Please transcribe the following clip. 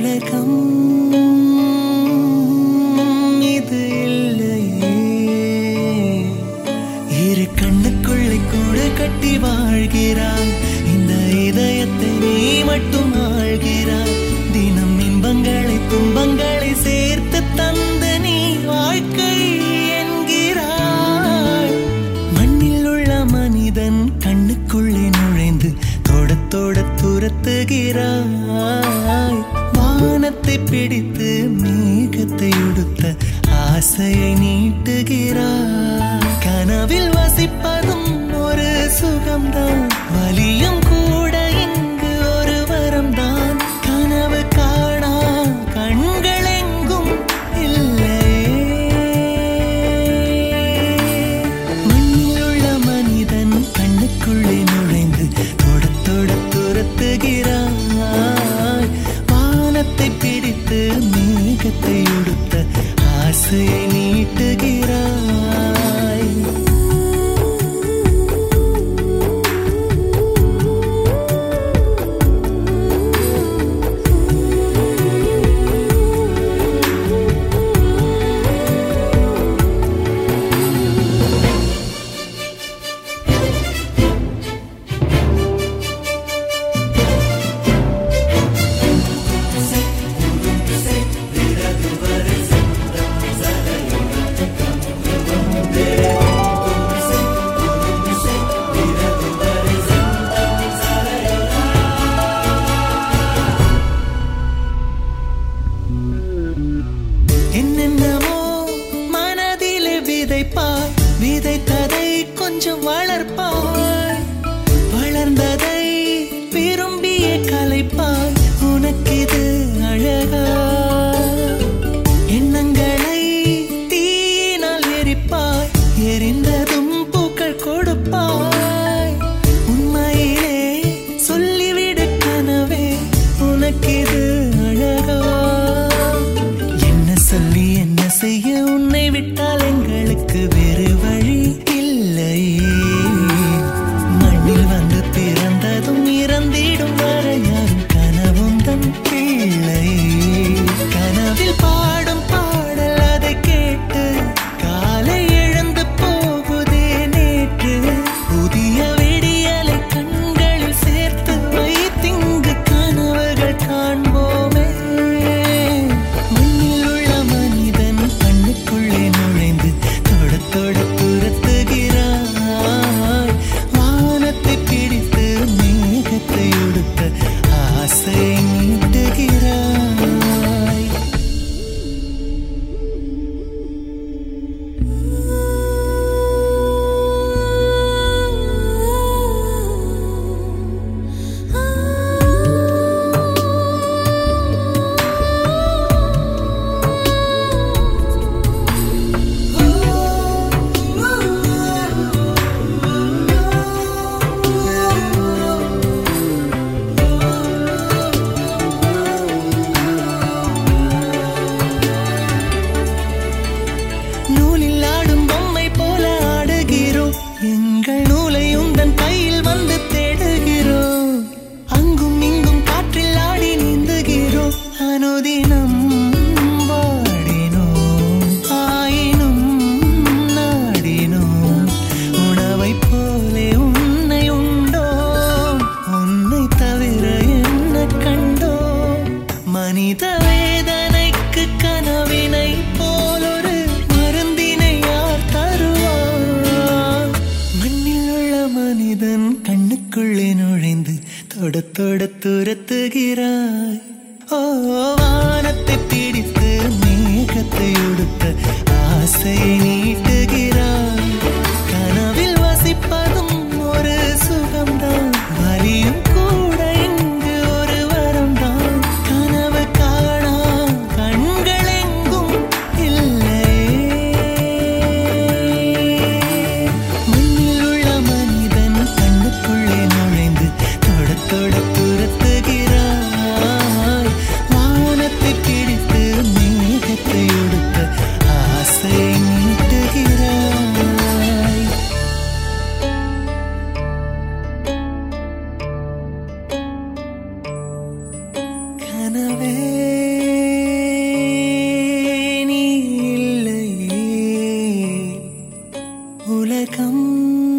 உலகம் இது இல்லையே. இரு கண்ணுக்குள்ளே கூடு கட்டி வாழ்கிறாய், இந்த இதயத்தை நீ மட்டும் ஆழ்கிறாய். தினம் இன்பங்களை துன்பங்களை சேர்த்து தந்து நீ வாழ்க்கை என்கிறாய். மண்ணில் உள்ள மனிதன் கண்ணுக்குள்ளே நுழைந்து தொட தொட துரத்துகிறாய். வானத்தை பிடித்து மேகத்தை உடுத்த ஆசையை நீட்டுகிறாய். கனவில் வசிப்பதும் ஒரு சுகம்தான், வலியும் கூட இங்கு ஒரு வரம்தான். கனவு காணா கண்கள் எங்கும் இல்லையே. மண்ணில் உள்ள மனிதன் கண்ணுக்குள்ளே நுழைந்து தொட தொட துரத்துகிறாய். வானத்தை பிடித்து மேகத்தை உடுத்த ஆசையை நீட்டுகிறாய். என்னென்னமோ மனதிலே விதைப்பாய், விதைத்ததை கொஞ்சம் வளர்ப்பாய். வளர்ந்ததை விரும்பிய கலைப்பாய், உனக்கிது அழகா? எண்ணங்களை தீயினால் எரிப்பாய், எரிந்ததும் பூக்கள் கொடுப்பாய். உண்மையிலே சொல்லிவிடு கனவே, உனக்கிது அழகா? சொல்லி என்ன செய்ய, உன்னை விட்டால் எங்களுக்கு வேறு வழி இல்லையே. மண்ணில் வந்து பிறந்ததும் இறந்திடும் வரை யாரும் கனவும் தன் பிள்ளை. கனவில் பாடும் பாடல் அதை கேட்டு காலை எழுந்து போகுதே நேற்று. புதிய விடியலை கண்களில் சேர்த்து வைத்திங்கு கனவுகள் காண்போமே. நுழைந்து தொட தொட துரத்துகிறாய். வானத்தை பிடித்து மேகத்தை உடுத்த ஆசை நீட்டுகிறாய். நூலில் ஆடும் பொம்மை போல ஆடுகிறோம், எங்கள் நூலை உந்தன் கையில் வந்து தேடுகிறோம். அங்கும் இங்கும் காற்றில் ஆடி நீந்துகிறோம், அனுதினம் வாடினோம். ஆயினும் நாடினோம், உணவை போலே உன்னை உண்டோம். உன்னை தவிர என்ன கண்டோம்? மனித வேதனைக்கு கனவினை போலொரு மருந்தினை யார் தருவார்? மண்ணில் உள்ள மனிதன் கண்ணுக்குள்ளே நுழைந்து தொட தொட துரத்துகிறாய். ஓ, வானத்தை பிடித்து மேகத்தை உடுத்த ஆசையை நீட்டுகிறாய். கனவில் வசிப்பதும் ஒரு சுகம்தான், வலியும் கூட இங்கு ஒரு வரம்தான். கனவு காணா கண்கள் எங்கும் இல்லையே. மண்ணில் உள்ள மனிதன் கண்ணுக்குள்ளே நுழைந்து தொட தொட துரத்துகிறாய். வானத்தை பிடித்து மேகத்தை உடுத்த ஆசை நீட்டுகிறாய். கனவே உலகம்